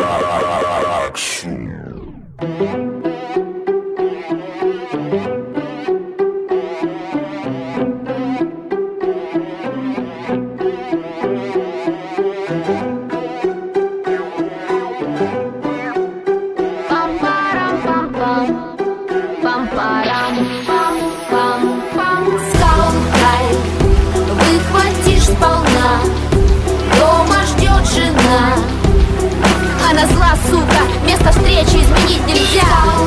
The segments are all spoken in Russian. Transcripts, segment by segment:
Выхватишь сполна, дома ждет жена. Она зла, сука, место встречи изменить нельзя.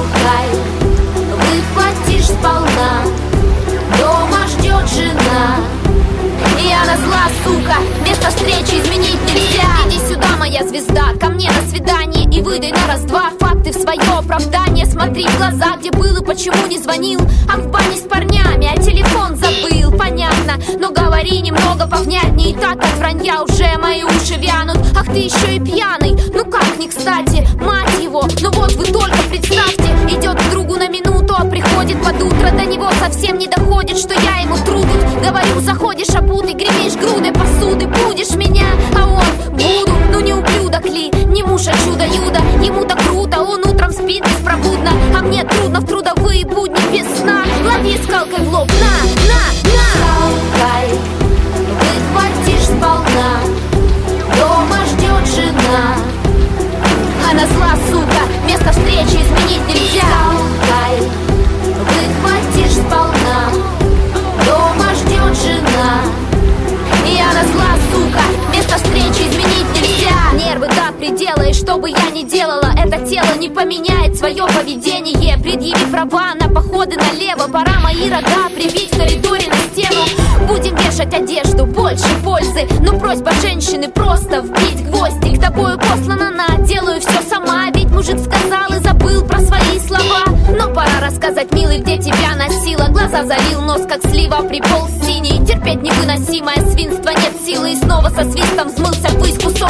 Выхватишь сполна, дома ждет жена. И она зла, сука, место встречи изменить нельзя. Иди сюда, моя звезда, ко мне на свидание и выдай на раз-два факты в свое оправдание. Смотри в глаза, где был и почему не звонил. Ах, в бане с парнями, а телефон забыл. Понятно, но говори немного повнятнее. И так от вранья уже мои уши вянут. Ах, ты еще и пьяный, ну как не кстати, мать его. Ну вот вы только представьте, идет к другу на минуту, а приходит под утро. До него совсем не доходит, что я ему тру тут. Говорю, заходишь обутый, гремишь грудой посуды. Будешь меня, а он буду. Ну не ублюдок ли, не муж, а чудо-юдо. Ему так круто, он утром спит беспробудно. А мне трудно в трудовые будни без сна. Лови скалкой в лоб, на. Скалкой выхватишь сполна, дома ждет жена. Она зла, сука, место встречи изменить нельзя. Скалкой выхватишь сполна, дома ждет жена. И она зла, сука, место встречи изменить нельзя. Нервы до предела, и что бы я ни делала, это тело не поменяет свое поведение. Предъяви права на походы налево. Пора мои рога прибить в коридоре на стену. Будем вешать одежду, больше пользы. Но просьба женщины просто вбить гвоздик. Тобою послана на, делаю все сама. Ведь мужик сказал и забыл про свои слова. Но пора рассказать, милый, где тебя носила. Глаза залил, нос как слива, приполз синий. Терпеть невыносимое свинство, нет силы. И снова со свистом взмылся ввысь кусок